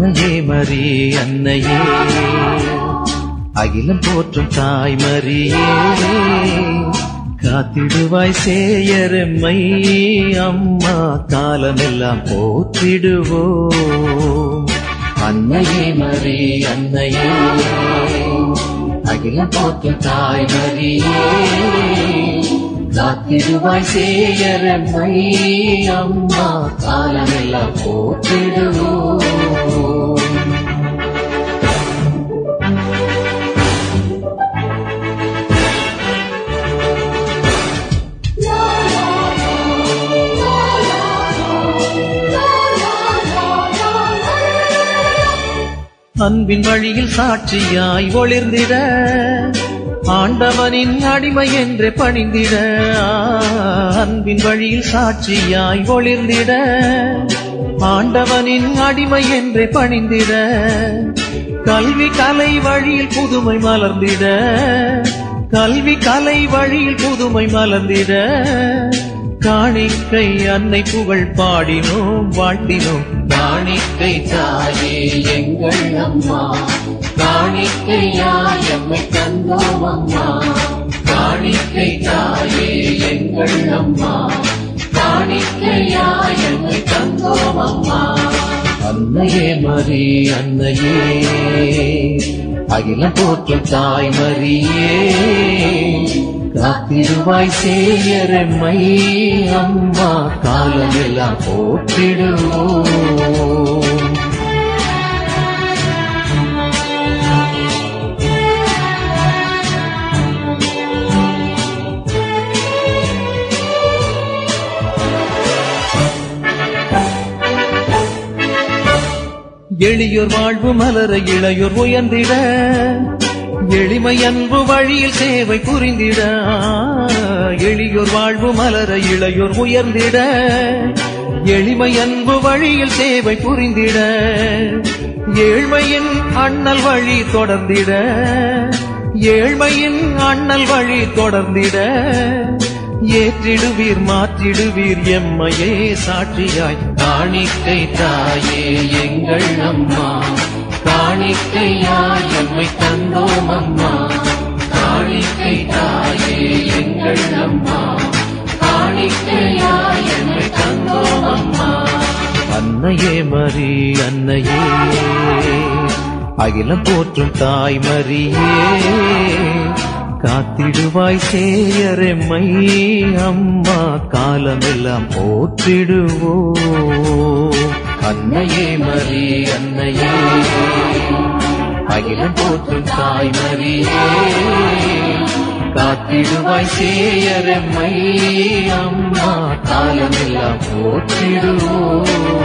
அன்னையே மரி அன்னையே அகிலம் போற்றும் தாய் மரியே காத்திடுவாய் சேயரெம்மை அம்மா காலமெல்லாம் போற்றிடுவோம். அன்னையே மரி அன்னையே அகிலம் போற்றும் தாய் மரியே காத்திடுவாய் சேயரெம்மை அம்மா காலமெல்லாம் போற்றிடுவோம். அன்பின் வழியில் சாட்சியாய் ஒளிர்ந்திட ஆண்டவனின் அடிமை என்று பணிந்திட. அன்பின் வழியில் சாட்சியாய் ஒளிர்ந்திட ஆண்டவனின் அடிமை என்று பணிந்திட. கல்வி கலை வழியில் புதுமை மலர்ந்திட கல்வி கலை வழியில் புதுமை மலர்ந்திட. காணிக்கை அன்னை புகழ் பாடினோம் வாழ்த்தினோம். காணிக்கை தாயே எங்கள் அம்மா காணிக்கையாய் எம்மை தந்தோம் அம்மா. காணிக்கை தாயே எங்கள் அம்மா காணிக்கையாய் எம்மை தந்தோம் அம்மா. அன்னையே மரி அன்னையே அகிலம் போற்றும் தாய் மரியே காத்திடுவாய் சேயரெம்மை அம்மா காலமெல்லாம் போற்றிடுவோம். எளியோர் வாழ்வு மலர இளையோர் உயர்ந்திட எளிமை அன்பு வழியில் சேவை புரிந்திட. எளியோர் வாழ்வு மலர இளையோர் உயர்ந்திட எளிமை அன்பு வழியில் சேவை புரிந்திட. ஏழ்மையின் அண்ணல் வழி தொடர்ந்திட ஏழ்மையின் அண்ணல் வழி தொடர்ந்திட. ஏற்றிடுவீர் மாற்றிடுவீர் எம்மையே சாட்சியாய். காணிக்கை தாயே எங்கள் அம்மா காணிக்கையாய் எம்மை தந்தோம் அம்மா. காணிக்கை தாயே எங்கள் அம்மா காணிக்கையாய் எம்மை தந்தோம் அம்மா. அன்னையே மரி அன்னையே அகிலம் போற்றும் தாய் மரியே காத்திடுவாய் சேயரெம்மை அம்மா காலமெல்லாம் போற்றிடுவோம். அன்னையே மரி அன்னையே அகிலம் போற்றும் தாய் மரியே காத்திடுவாய் சேயரெம்மை அம்மா காலமெல்லாம் போற்றிடுவோம்.